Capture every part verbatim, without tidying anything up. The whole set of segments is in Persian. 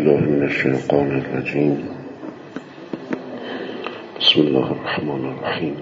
بالله من الشيطان الرجيم. بسم الله الرحمن الرحيم.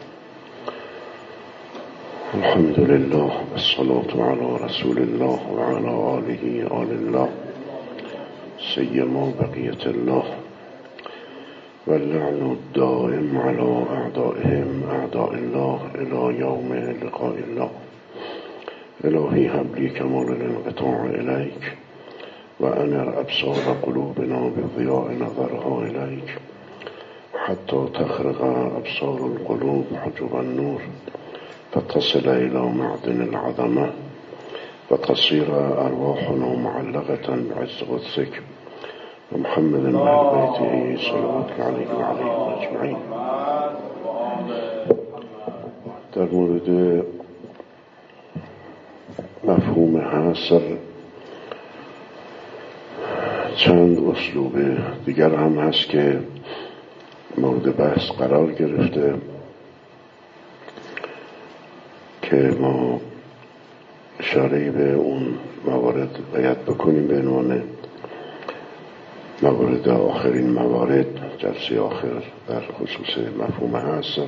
الحمد لله والصلاة على رسول الله وعلى آله آل الله سيما بقية الله واللعن الدائم على أعدائهم أعداء الله إلى يوم لقاء الله. إلهي هب لي كمال الانقطاع إليك وأنر أبصار قلوبنا بضياء نظرها إليك حتى تخرق أبصار القلوب حجب النور فتصل إلى معدن العظمة وتصير أرواحنا معلقة بعز قدسك ومحمد وآل بيته صلواتك عليه وعليهم أجمعين. در مورد مفهوم حصر چند اسلوب دیگر هم هست که مورد بحث قرار گرفته که ما اشاره به اون موارد باید بکنیم به عنوان موارد آخرین موارد جلسه آخر در خصوص مفهوم حصر.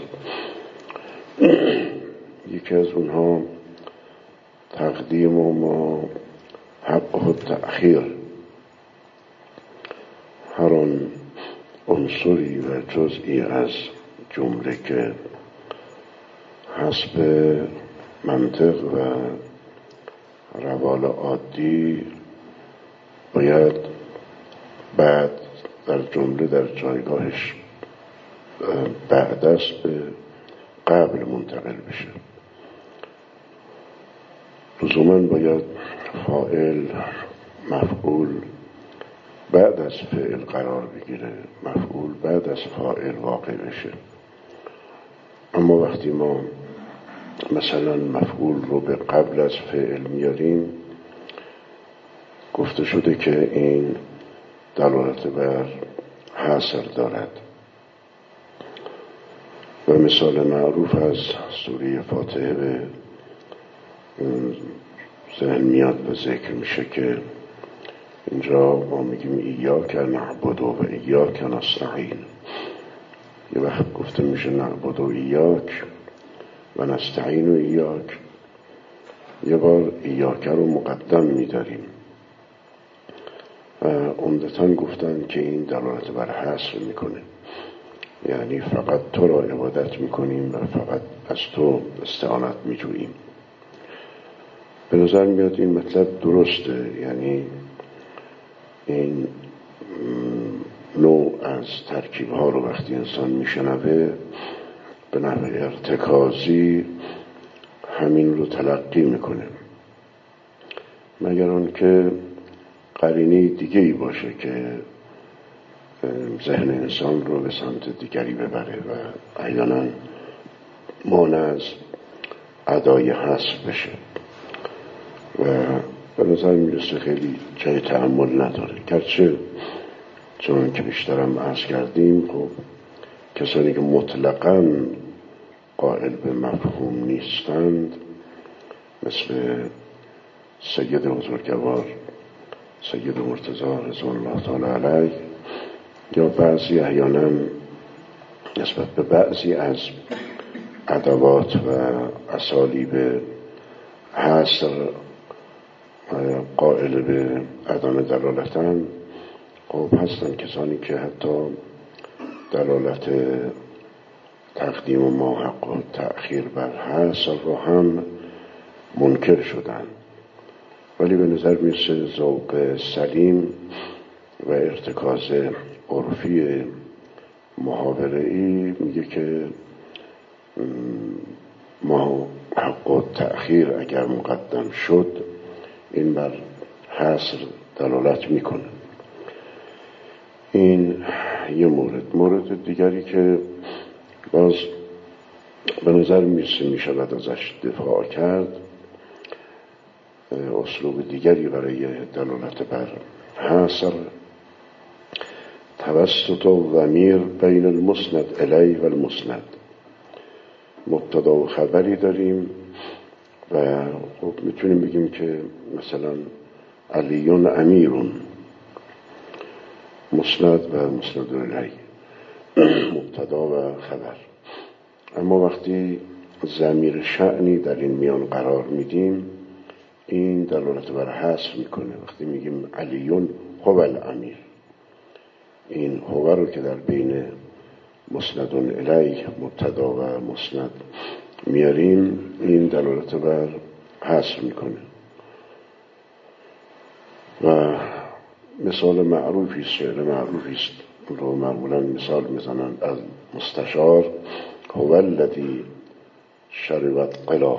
یکی از اونها تقدیم و ما حق و تأخیر، هر آن عنصری و جزئی از جمله که حسب منطق و روال عادی باید بعد در جمله در جایگاهش بعد است به قبل منتقل بشه. لزوما باید فاعل مفعول بعد از فعل قرار بگیره، مفعول بعد از فاعل واقع بشه. اما وقتی ما مثلا مفعول رو به قبل از فعل میاریم، گفته شده که این دلالت بر حصر دارد و مثال معروف از سوره فاتحه به ذهن میاد و ذکر میشه که اینجا ما میگیم ایاک نعبد و ایاک نستعین. یه وقت گفته میشه نعبد و ایاک و نستعین و ایاک، یه بار ایاک رو مقدم میداریم و عمدتاً گفتن که این دلالت بر حصر میکنه، یعنی فقط تو را عبادت میکنیم و فقط از تو استعانت میجوییم. به نظر میاد این مطلب درسته، یعنی این نوع از ترکیب ها رو وقتی انسان میشنوه به نحو ارتکازی همین رو تلقی میکنه، مگر آن که قرینه دیگه ای باشه که ذهن انسان رو به سمت دیگری ببره و احیانا مانع از ادای حصر بشه و به نظر میرسه خیلی جای تأمل نداره. گرچه چون که بیشترم عرض کردیم، خب کسانی که مطلقاً قائل به مفهوم نیستند مثل سید بزرگوار سید مرتضی رضوان الله تعالی علیه یا بعضی احیانا نسبت به بعضی از ادوات و اسالیب حصر قائل به عدم دلالتن، خب هستن کسانی که حتی دلالت تقدیم و ما حق و تأخیر بر حصر رو هم منکر شدن. ولی به نظر میرسه ذوق سلیم و ارتکاز عرفی محاوره‌ای میگه که ما حق و تأخیر اگر مقدم شد این بر حصر دلالت میکنه. این یه مورد. مورد دیگری که باز به نظر میرسه میشود ازش دفاع کرد، اسلوب دیگری برای دلالت بر حصر توسط ضمیر بین المسند الی و المسند. مبتدا و خبری داریم و خب میتونیم بگیم که مثلا علیون امیرون مسند و مسند الیه، مبتدا و خبر. اما وقتی ضمیر شأنی در این میان قرار میدیم این دلالت بر حصر میکنه. وقتی میگیم علیون هو الامیر، این هو رو که در بین مسند الیه مبتدا و مسند میاریم این دلالت بر حصر میکنه. و مثال معروفی است، شعر معروفی است رو معمولا مثال میزنند از مستشار: هو الذی شربت قلا.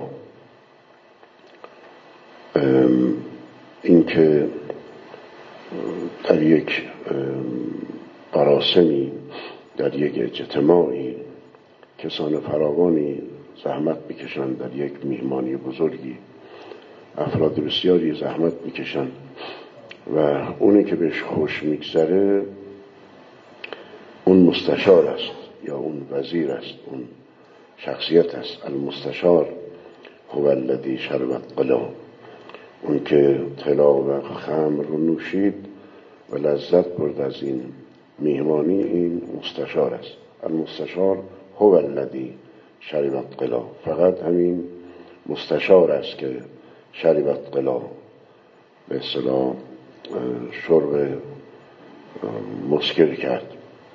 این که در یک مراسمی، در یک اجتماعی کسان فراوانی زحمت میکشند، در یک میهمانی بزرگی افراد بسیاری زحمت میکشند و اونی که بهش خوش میگذره اون مستشار است یا اون وزیر است، اون شخصیت است. المستشار هو الذی شربت قلا، اون که طلا و خمر رو نوشید و لذت برد از این میهمانی، این مستشار است. المستشار هو الذی شربت قلا، فقط همین مستشار است که شربت قلا، به اصطلاح شرب مسکر کرد.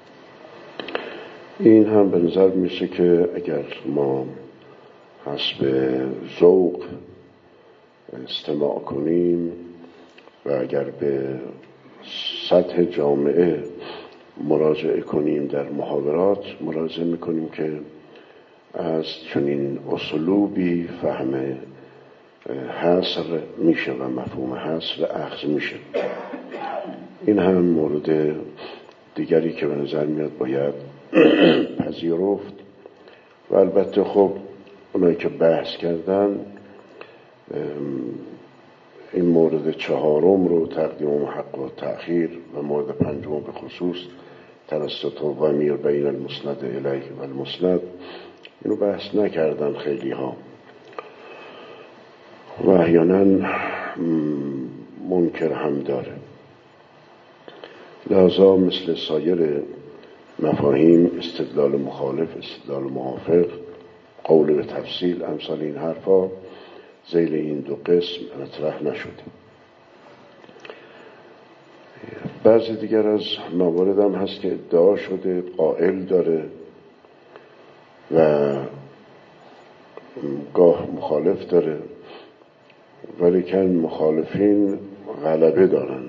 این هم به نظر میشه که اگر ما حسب ذوق استماع کنیم و اگر به سطح جامعه مراجعه کنیم در محاورات، ملاحظه میکنیم که از چنین اسلوبی فهم حصر میشه و مفهوم حصر اخذ میشه. این هم مورد دیگری که به نظر میاد باید پذیرفت. و البته خب اونایی که بحث کردن این مورد چهارم رو، تقدیم حق و تأخیر، و مورد پنجم به خصوص توسط ضمیر بین المسند الیه و المسند، اینو بحث نکردن خیلی ها و احیانا منکر هم داره. لذا مثل سایر مفاهیم استدلال مخالف، استدلال موافق، قول به تفصیل، امثال این حرفا ذیل این دو قسم مطرح نشده. بعضی دیگر از موارد هم هست که ادعا شده، قائل داره و گاه مخالف داره، ولیکن مخالفین غلبه دارن.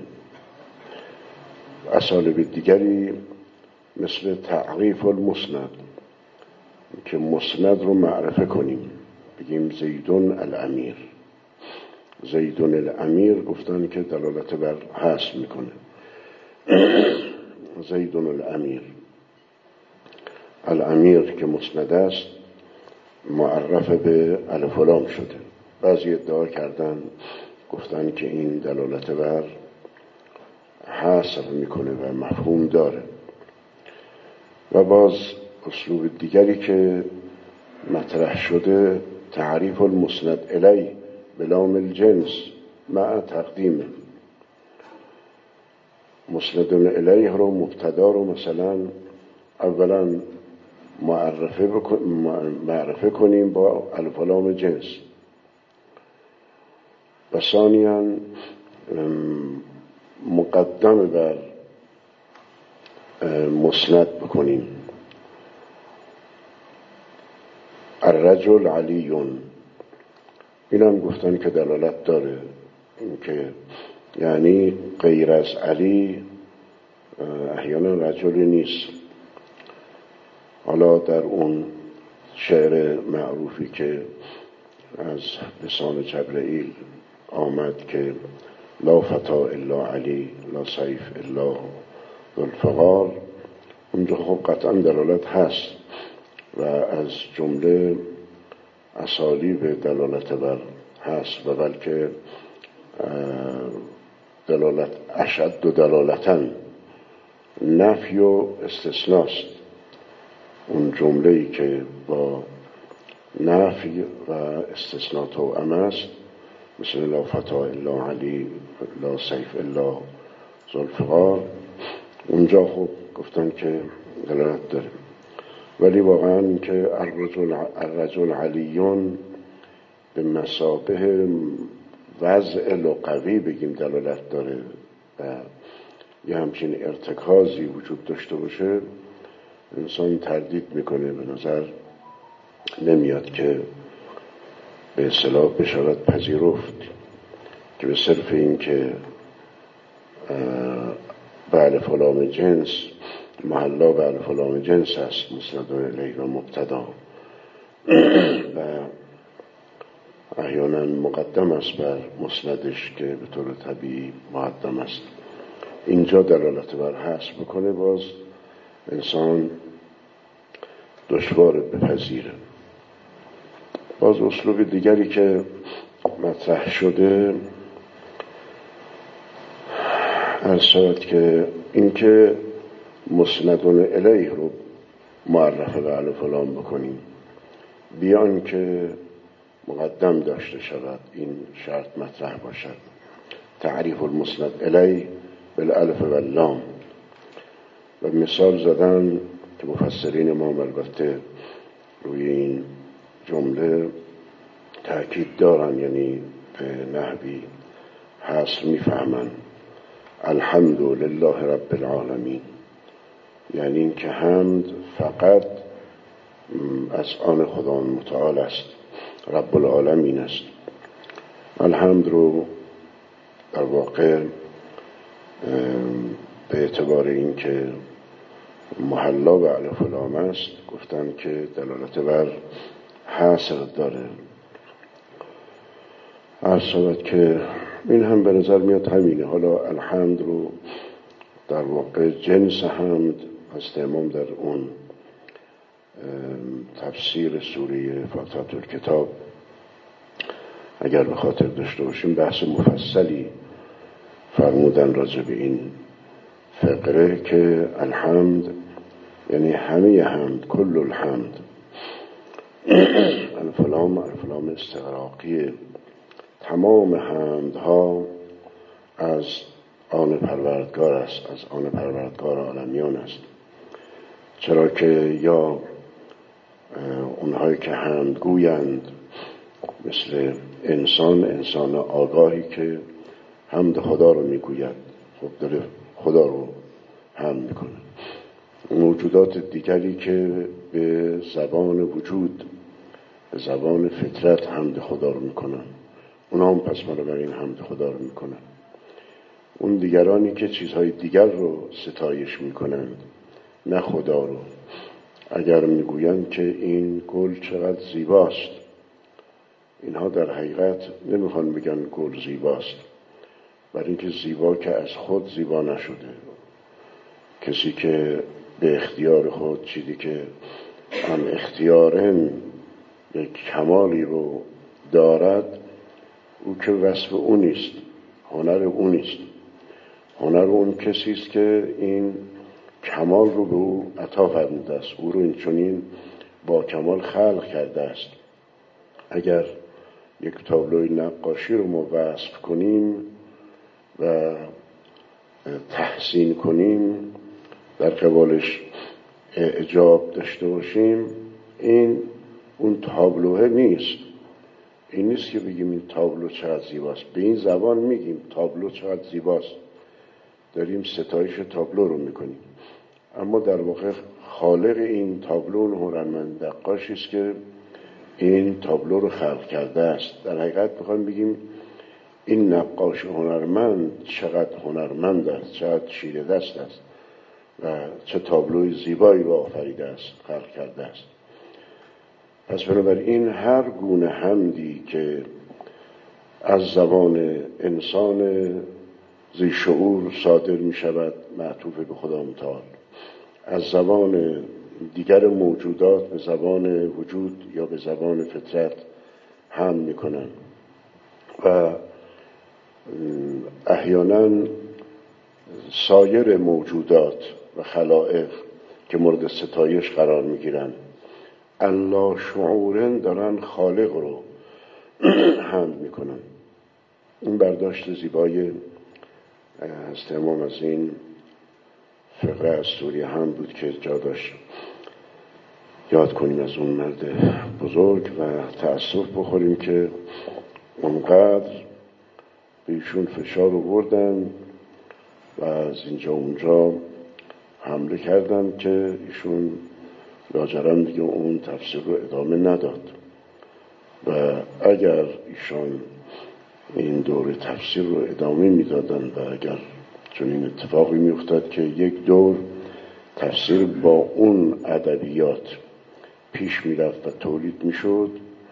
اسالیب دیگری مثل تعریف المسند، که مسند رو معرفه کنیم، بگیم زیدون الامیر. زیدون الامیر گفتن که دلالت بر حصر میکنه. زیدون الامیر، الامیر که مسند است معرف به الف و لام شده. بعضی ادعا کردن، گفتن که این دلالت بر حصر میکنه و مفهوم داره. و باز اسلوب دیگری که مطرح شده تعریف المسند الی بلام الجنس مع تقدیمه. مسند الیه رو، مبتدا رو مثلا اولا معرفه, بکن... معرفه کنیم با الف و لام جنس، و ثانیاً مقدم بر مسند بکنیم. الرجل علیون، این هم گفتن که دلالت داره، این که یعنی غیر از علی احیانا رجلی نیست. حالا در اون شعر معروفی که از لسان جبرئیل آمد که لا فتا الا علی لا سیف الا ذوالفقار، اونجا خب قطعا دلالت هست و از جمله اسالیب دلالت بر هست، و بلکه دلالت اشد و دلالتن نفی و استثناست. اون جمله‌ای که با نفی و استثناء توأم است، مثل لا فتا الا علی لا سیف الا ذوالفقار، اونجا خب گفتن که دلالت داره، ولی واقعا که الرجل الرجل علیون به مثابه وضع لغوی بگیم دلالت داره و یه همچین ارتکازی وجود داشته باشه، انسان تردید میکنه، به نظر نمیاد که به اصطلاح بشود پذیرفت که به صرف این که به الف و لام جنس محلا به الف و لام جنس است، مسند الیه و مبتدا و احیانا مقدم است بر مسندش که به طور طبیعی مقدم است، اینجا دلالت بر حذف بکنه، باز انسان دشوار بپذیره. باز اسلوب دیگری که مطرح شده عرض شود که اینکه مسندون الیه رو معرفه به الف و لام بکنیم بیان که مقدم داشته شود، این شرط مطرح باشد. تعریف المسند الیه بالالف و اللام. و مثال زدن که مفسرین ما البته روی این جمله تأکید دارن، یعنی به نحوی حصر میفهمن. الحمد لله رب العالمین، یعنی این که حمد فقط از آن خدا متعال است، رب العالمین است. الحمد رو در واقع به اعتبار این که محلا به الف و لام است گفتن که دلالت بر حصر داره. عرض شود که این هم به نظر میاد همینه. حالا الحمد رو در واقع جنس حمد هست. امام در اون تفسیر سوره فاتحه الکتاب اگر به خاطر داشته باشیم بحث مفصلی فرمودن راجع به این فقره که الحمد یعنی همه حمد، کل الحمد. الفلام الفلام استغراقی، تمام حمدها از آن پروردگار است، از آن پروردگار عالمیان است. چرا که یا اونهایی که حمد گویند مثل انسان، انسان آگاهی که حمد خدا رو میگوید، خب داره خدا رو حمد میکنه. موجودات دیگری که به زبان وجود، به زبان فطرت حمد خدا رو میکنن، اونا هم پس بنابراین حمد خدا رو میکنن. اون دیگرانی که چیزهای دیگر رو ستایش میکنند نه خدا رو، اگر میگویند که این گل چقدر زیباست، اینها در حقیقت نمیخوان بگن گل زیباست، برای اینکه زیبا که از خود زیبا نشده. کسی که به اختیار خود چیزی که هم اختیارن یک کمالی رو دارد، او که وصف او نیست، هنر او نیست. هنر اون کسی است که این کمال رو به او عطا فرموده است، او رو این چنین با کمال خلق کرده است. اگر یک تابلوی نقاشی رو ما وصف کنیم و تحسین کنیم، در قبالش اعجاب داشته باشیم، این اون تابلوه نیست. این نیست که بگیم این تابلو چقدر زیباست. به این زبان میگیم تابلو چقدر زیباست، داریم ستایش تابلو رو میکنیم، اما در واقع خالق این تابلو اون هنرمند نقاشی است که این تابلو رو خلق کرده است. در حقیقت میخوایم بگیم این نقاش هنرمند چقدر هنرمند است، چقدر چیره دست است و چه تابلوی زیبایی رو آفریده است، خلق کرده است. پس بنابراین هر گونه حمدی که از زبان انسان ذی شعور صادر می شود معطوف به خدا متعال، از زبان دیگر موجودات به زبان وجود یا به زبان فطرت حمد می کنند و احیانا سایر موجودات و خلائق که مورد ستایش قرار می گیرند الله شعورن دارن خالق رو حمد می کنن. این برداشت زیبای هست امام از این فقره از سوریه هم بود که جا داشت یاد کنیم از اون مرد بزرگ و تأسف بخوریم که اونقدر به ایشون فشار آوردن و از اینجا اونجا حمله کردن که ایشون لاجرم دیگه اون تفسیر رو ادامه نداد و اگر ایشان این دور تفسیر رو ادامه میدادن و اگر چون این اتفاقی میافتاد که یک دور تفسیر با اون ادبیات پیش میرفت و تولید میشد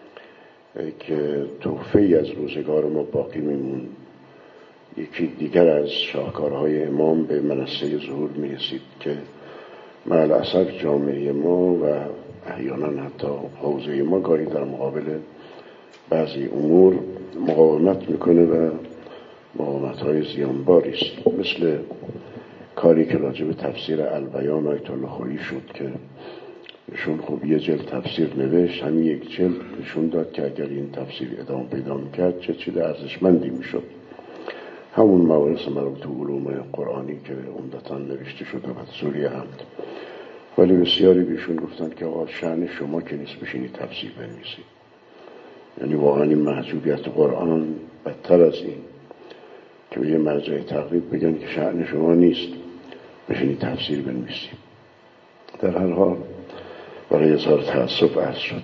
که تحفه‌ای از روزگار ما باقی میمون، یکی دیگر از شاهکارهای امام به منصه ظهور میرسید که مع الاسف جامعه ما و احیانا حتی حوزه ما گاهی در مقابل بعضی امور مقاومت میکنه و مقاومت‌های زیانباری است، مثل کاری که راجع به تفسیر البیان آیت الله خویی شد که ایشون خوب یه جلد تفسیر نوشت، همین یک جلد نشون داد که اگر این تفسیر ادامه پیدا میکرد چه چیز ارزشمندی میشد. همون موارث مربوط به علوم قرآنی که عمدتاً نوشته شده و سوریه هم، ولی بسیاری بیشون گفتن که آقا شأن شما که نیست بشینید تفسیر بنویسید. یعنی واقعا این محجوبیت قرآن بدتر از این که به یه مرجع تقلید بگن که شأن شما نیست بشینید تفسیر بنویسید. در هر حال برای اظهار تأسف عرض شد.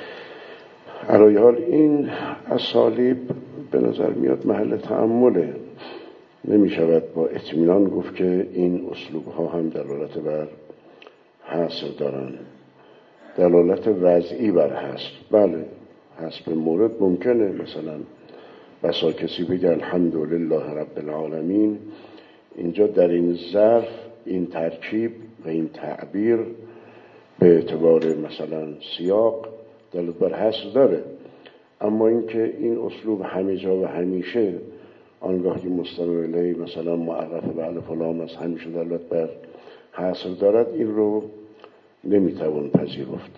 علی حال این اسالیب به نظر میاد محل تأمله، نمی شود با اطمینان گفت که این اسلوب ها هم دلالت بر حصر دارن، دلالت وضعی بر حصر. بله حسب مورد ممکنه، مثلا بسا کسی بگه الحمدلله رب العالمین، اینجا در این ظرف این ترکیب و این تعبیر به اعتبار مثلا سیاق دلالت بر حصر داره، اما اینکه این اسلوب همه جا و همیشه آنگاه که مستمر الیه مثلا معرف به الف و لام از همیشه دلالت بر حصر دارد، این رو نمیتوان پذیرفت.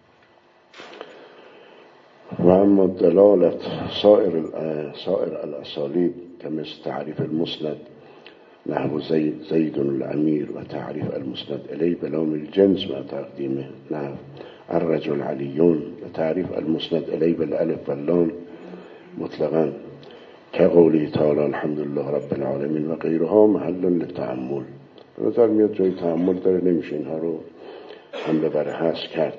و اما دلالت سائر سائر الاسالیب که مثل تعریف المسند نحو زید زید الامیر و تعریف المسند الی بلام الجنس و تقدیمه نحو الرجل علیون و تعریف المسند الی بالالف واللام مطلقا که قوله تعالی الحمدلله رب العالمین و غیرها محل للتأمل. به نظر میاد جای تأمل داره، نمیشه اینها رو حمله بر حصر کرد.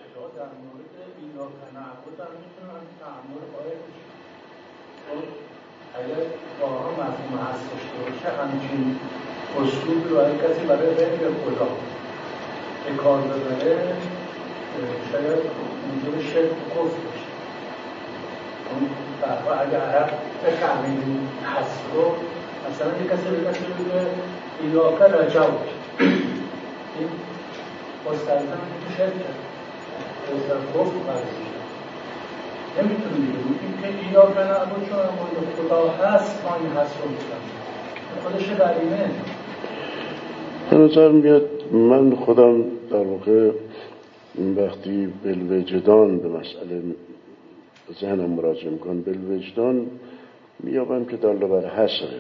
اگر واقعا مفهوم هست داشته باشه همچین اسلوب رو اگه کسی برای غیر خدا به کار ببره شاید موجب شرک و کفر بشه. و اگر عرب بفهمید این هست رو، مثلا یک کسی به کسی بگه ایلاکه رجاوت، این مستلزم تو شرک کرد، مستلزم کفر برشید نمیتونی دیگه بودیم که اینا کنه اما چون اما خدا هست ما این هست رو میکنم خودش قریمه. به نظر میاد من خودم در واقع وقتی بالوجدان به مسئله ذهنم مراجعه میکنم، بالوجدان میابم که داله بر حصره.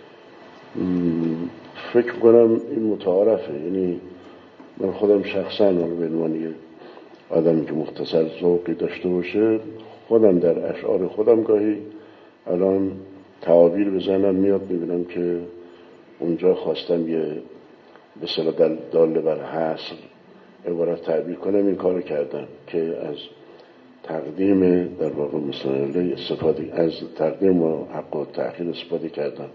فکر کنم این متعارفه، یعنی من خودم شخصا به عنوان آدمی که مختصر ذوقی داشته باشه، خودم در اشعار خودم گاهی الان تعابیر به ذهنم میاد، میبینم که اونجا خواستم یه به اصطلاح داله بر حصر عبارت تعبیر کنم، این کارو کردم که از تقدیم در واقع مثلا استفاده از تقدیم و حق و تأخیر استفاده کردم.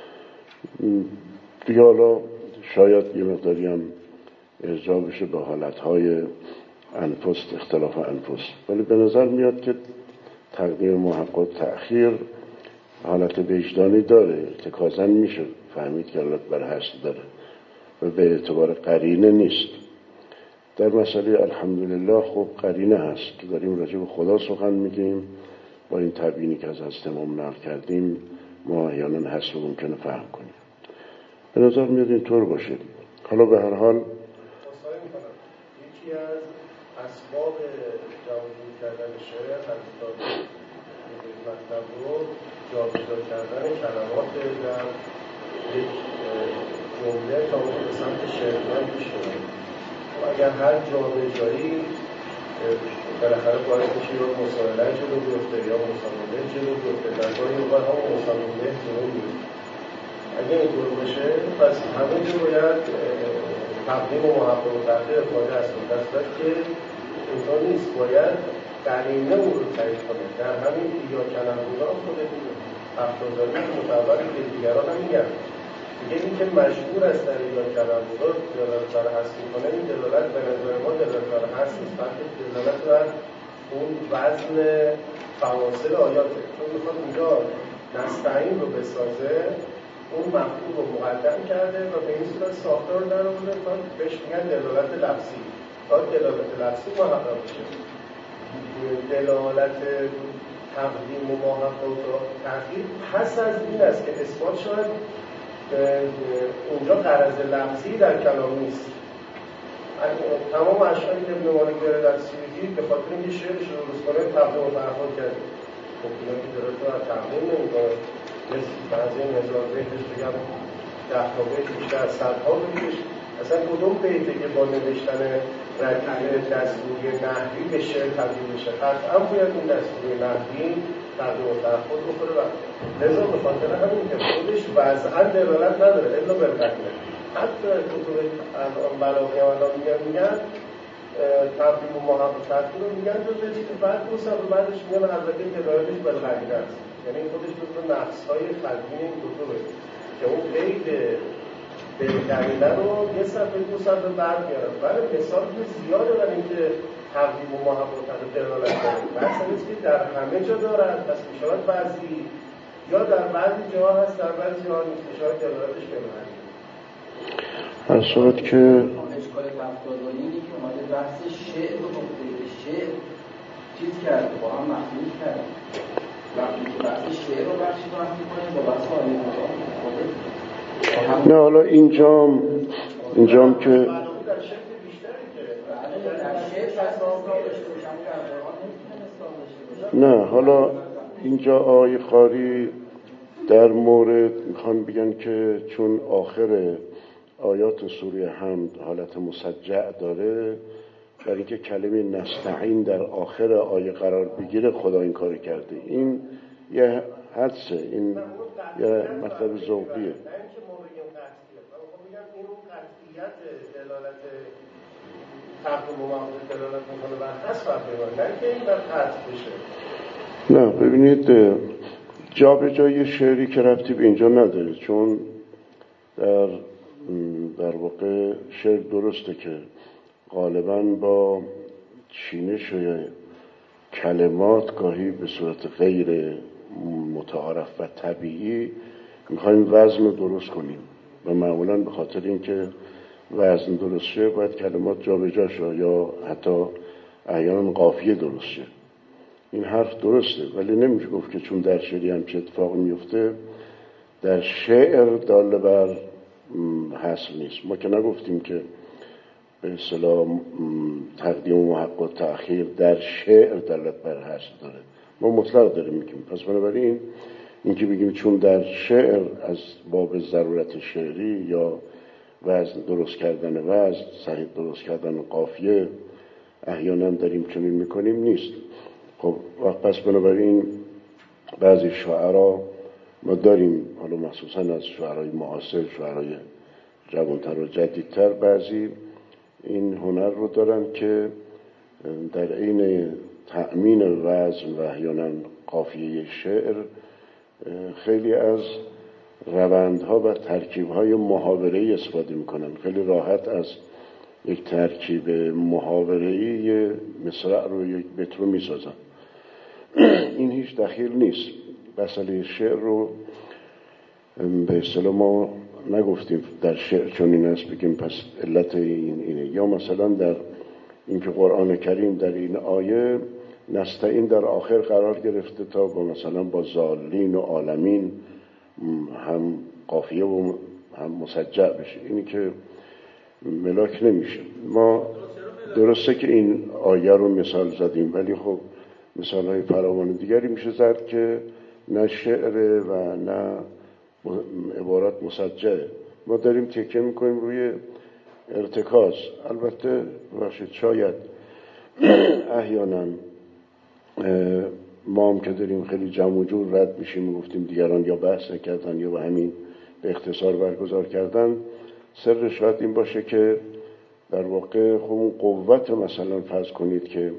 دیگه حالا شاید یه مقداری هم ارجاع بشه به حالتهای انفس، اختلاف انفس، ولی به نظر میاد که تقدیم و حق و تأخیر حالت وجدانی داره، ارتکازاً میشه فهمید که حالت بر حصر داره و به اعتبار قرینه نیست. در مسئله الحمدلله خب قرینه هست که داریم راجع به خدا سخن میگیم، با این تبیینی که از حضرت امام نقل کردیم ما احیانا حصر رو ممکنه فهم کنیم. به نظر میاد اینطور باشه. حالا به هر حال یکی از اسباب جوابگو کردن شعر حضرت مطلب رو جابجا کردن کلمات در یک جمله تا اون به سمت شعرمند پیش کنه. اگر هر جا به جایی بالاخره باید میشه یا مسائله جلو بیفته یا مسائله جلو بیفته، در گاهی اوقات هم مسائله جلو بیفته. اگه اینطور بشه پس همه جو باید تقدیم و محقق و تحقیق افاده هست در صورت که اینطور نیست، باید قرینه او رو تایید کنه. در همین یا کلمبودا خود هفتاداری متعبر که دیگران هم میگن دیگه این که مشهور است در یا کلمبودا دلالت بر هست میکنه، این دلالت به نظر ما دلالت بر هست نیست، بلکه دلالت بر اون وزن فواصل آیاته، چون میخواد اونجا نستعین رو بسازه، اون مفهوم رو مقدم کرده و به این صورت ساختار در آورده تا بهش میگن دلالت لفظی. تا دلالت لفظی محقق بشه، دلالت تقدیم و محقق و تحقیق پس از این است که اثبات شد اونجا غرض لفظی در کلام نیست. تمام اشعاری که ابن مالک داره در سیوطی به خاطر اینکه شعرش رو درست کنه تقدیم و تأخر کرده. خب اینا که داره تو از تقدیم نمی‌کنه، بعضی این هزار بیتش بگم ده تا بیت بیشتر از صدها بیتش اصلا کدوم بیته که با نوشتن ردیف دستوری نحوی به شعر تبدیل بشه؟ قطعا باید این دستوری نحوی تقدیم و تأخر بخوره و لذا به خاطر همین که خودش وضعا دلالت نداره الا بالقرینه. حتی کتب الان بلاغی هم الان میگن میگن تقدیم و محقق تأخیر رو میگن جزء چیز بعد دوستم و بعدش میگن البته دلالتش بالقرینه است، یعنی خودش جزء نقص‌های خلقی این کتبه که اون قید بالقرینه رو یه صفحه دو صفحه بعد میارن. ولی مثال زیاده برای اینکه تقدیم و محقق دلالت داره، بحث نیست که در همه جا دارد، پس میشود بعضی یا در بعضی جاها هست در بعضی جاها نیست، میشود دلالتش بالقرینه. هر صورت که اشکال تفاوتی اینه که اومده بحث شعر رو نقطه شعر چیز کرده، با هم مخلوط کرده. وقتی که بحث شعر رو بخشی بحث می‌کنیم با بحث آیه نه حالا اینجام اینجام که نه حالا اینجا آیه قاری در مورد میخوان بگن که چون آخر آیات سوره حمد حالت مسجع داره، برای اینکه کلمه نستعین در آخر آیه قرار بگیره خدا این کار کرده. این یه حدسه، این یه مطلب ذوقیه. دلالت میکنه بر حذف نه که این بر حذف بشه. نه ببینید جا به جای شعری که ربطی به اینجا نداره، چون در در واقع شعر درسته که غالباً با چینش کلمات گاهی به صورت غیر متعارف و طبیعی میخوایم وزن رو درست کنیم و معمولاً به خاطر اینکه وزن درست شه باید کلمات جا به جا شه یا حتی احیانا قافیه درست شه. این حرف درسته، ولی نمیشه گفت که چون در شعری همچه اتفاق میفته در شعر داله بر حصر نیست. ما که نگفتیم که به اصطلاح تقدیم و محقق و تأخیر در شعر دلالت بر حصر داره، ما مطلق داریم میگیم. پس بنابراین این که بگیم چون در شعر از باب ضرورت شعری یا وزن درست کردن وزن، صحیح درست کردن قافیه احیانا داریم چنین میکنیم نیست. خب پس بنابراین بعضی شعرا ما داریم، حالا مخصوصا از شعرهای معاصر، شعرهای جوانتر و جدیدتر، بعضی این هنر رو دارن که در عین تأمین وزن و احیانا قافیه شعر خیلی از روندها و ترکیبهای محاوره‌ای استفاده میکنن. خیلی راحت از یک ترکیب محاوره‌ای مصرع رو یک بیت رو میسازن. این هیچ دخیل نیست. مسئله شعر رو به اصطلاح ما نگفتیم در شعر چون این است بگیم پس علت این اینه، یا مثلا در اینکه قرآن کریم در این آیه نستعین در آخر قرار گرفته تا با مثلا با ضالین و عالمین هم قافیه و هم مسجع بشه، اینی که ملاک نمیشه. ما درسته که این آیه رو مثال زدیم، ولی خب مثال های فراوان دیگری میشه زد که نه شعر و نه عبارات مسجعه. ما داریم تکیه میکنیم روی ارتکاز. البته باشید شاید احیانا ما هم که داریم خیلی جمع و جور رد میشیم و گفتیم دیگران یا بحث نکردن یا به همین به اختصار برگزار کردن، سر شاید این باشه که در واقع خب اون قوت مثلا فرض کنید که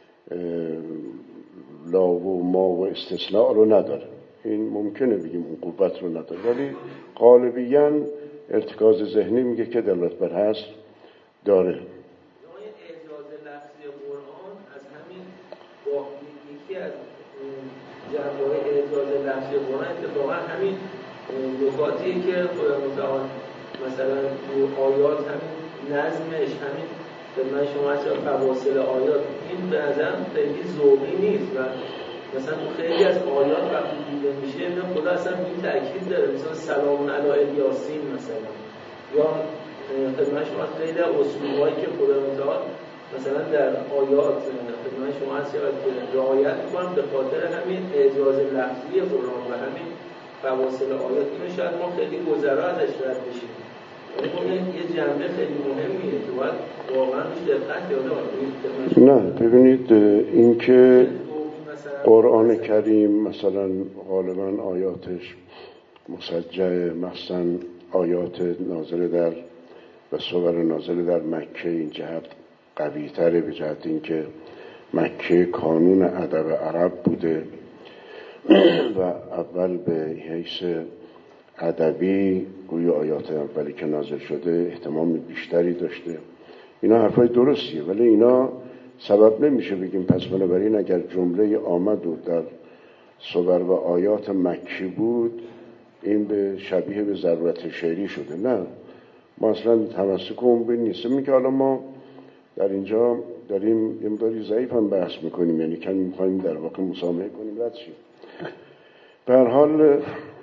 لا و ما و استثناء رو نداره، این ممکنه بگیم اون قوت رو نداره، ولی غالبیاً ارتکاز ذهنی میگه که دلالت بر هست داره. اعجاز لفظی قرآن از همین با یکی از جنبه‌های اعجاز لفظی قرآن اتفاقا همین نکاتیه که خدا متعال مثلا تو آیات همین نظمش، همین خدمت شما هست فواصل آیات، این به نظرم خیلی ذوقی نیست و مثلا تو خیلی از آیات وقتی دیده میشه اینا خدا اصلا این تأکید داره، مثلا سلام علی الیاسین مثلا، یا خدمت شما خیلی اصولهایی که خدا متعال مثلا در آیات خدمت شما هست که رعایت میکنم به خاطر همین اعجاز لفظی قرآن و همین فواصل آیات، اینو شاید ما خیلی گذرا ازش رد بشیم، ولی یه جنبه خیلی مهمیه که باید واقعا روش دقت یاده باشه. نه ببینید این که قرآن کریم مثلا غالبا آیاتش مسجع، مثلا آیات نازل در و سور نازل در مکه این جهت قوی تره، به جهت این که مکه کانون ادب عرب بوده و اول به حیث ادبی گویا آیات اولی که نازل شده اهتمام بیشتری داشته. اینا حرفای درستیه، ولی اینا سبب نمیشه بگیم پس بنابراین اگر جمله آمد و در سور و آیات مکی بود این به شبیه به ضرورت شعری شده. نه، ما اصلا تمسک اون به نیستم. این که حالا ما در اینجا داریم یه مقداری ضعیف هم بحث میکنیم، یعنی کمی میخوایم در واقع مسامحه کنیم رد شیم. به هر حال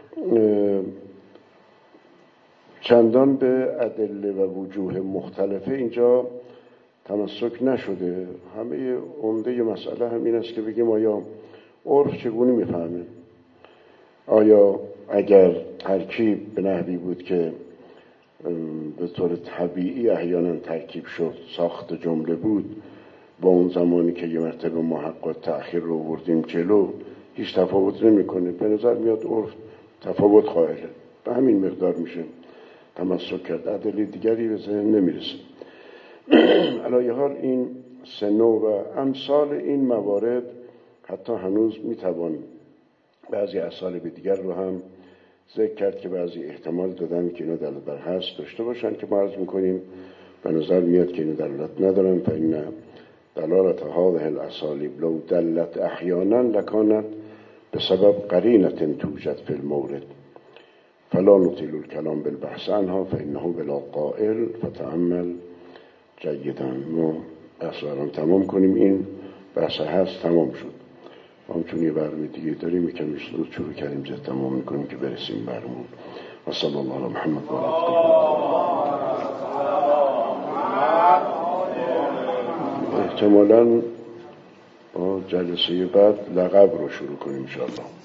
چندان به ادله و وجوه مختلفه اینجا تمسک نشده. همه عمده مسئله همین است که بگیم آیا عرف چگونه میفهمه؟ آیا اگر ترکیب به نحوی بود که به طور طبیعی احیانا ترکیب شد، ساخت جمله بود، با اون زمانی که یه مرتبه ما حق و تأخیر رو بردیم جلو هیچ تفاوت نمیکنه؟ به نظر میاد عرف تفاوت قائله، به همین مقدار میشه تمسک کرد، ادله دیگری به ذهن نمیرسه. علی حال این سنو و امثال این موارد حتی هنوز میتوان بعضی اسالیب دیگر رو هم ذکر کرد که بعضی احتمال دادن که اینا دلالت بر هست داشته باشن که ما عرض میکنیم به نظر میاد که اینا دلالت ندارن. فإن دلالت هذه الاساليب لو دلت احیانا لکانت بسبب قرینة توجد في المورد فلا نطيل الكلام بالبحث عنها فإنه بلا قائل فتأمل جیدا. ما بحث رو تمام کنیم، این بحث هست تمام شد. ما چون یه برنامه دیگه داریم یکم زود شروع کردیم زود تمام میکنیم که برسیم برمون. و صلی الله علی محمد و احتمالاً با جلسه بعد لقب رو شروع کنیم ان شاء الله.